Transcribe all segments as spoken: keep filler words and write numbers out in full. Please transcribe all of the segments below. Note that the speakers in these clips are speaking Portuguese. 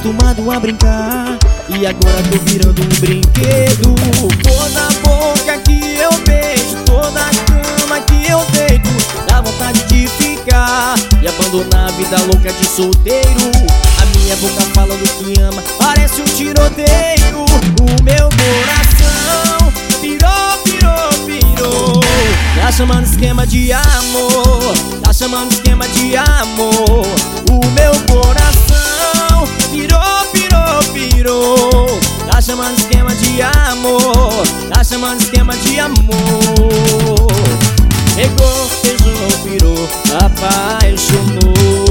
acostumado a brincar e agora tô virando um brinquedo. Toda boca que eu beijo, toda cama que eu deito, dá vontade de ficar e abandonar a vida louca de solteiro. A minha boca falando que ama, parece um tiroteio. O meu coração pirou, pirou, pirou. Tá chamando esquema de amor, tá chamando esquema de amor. O meu coração pirou, pirou, pirou. Tá chamando esquema de amor, tá chamando esquema de amor. Pegou, beijou, pirou, apaixonou.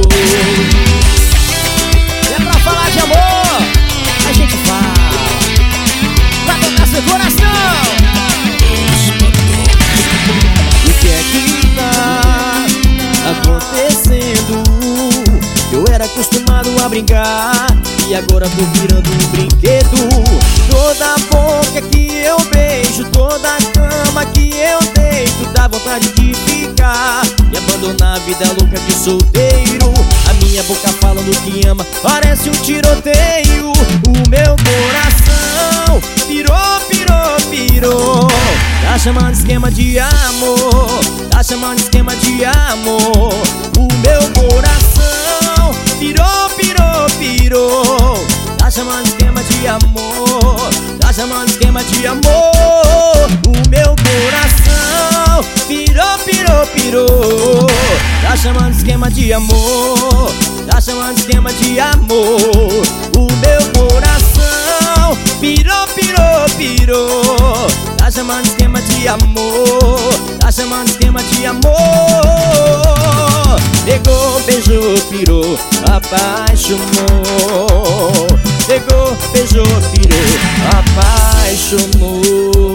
É pra falar de amor, a gente fala pra tocar seu coração. O que é que tá acontecendo? Eu era acostumado a brincar e agora tô virando um brinquedo. Toda boca que eu beijo, toda cama que eu deito, dá vontade de ficar e abandonar a vida louca de solteiro. A minha boca falando que ama, parece um tiroteio. O meu coração pirou, pirou, pirou. Tá chamando esquema de amor, tá chamando esquema de amor. O meu coração pirou, pirou, pirou. Tá chamando esquema de amor, tá chamando esquema de amor. O meu coração pirou, pirou, pirou. Tá chamando esquema de amor, tá chamando esquema de amor. O meu coração pirou, pirou, pirou. Tá chamando esquema de amor, tá chamando esquema de amor. Pegou, beijou, pirou, apaixonou. Pegou, beijou, pirou, apaixonou.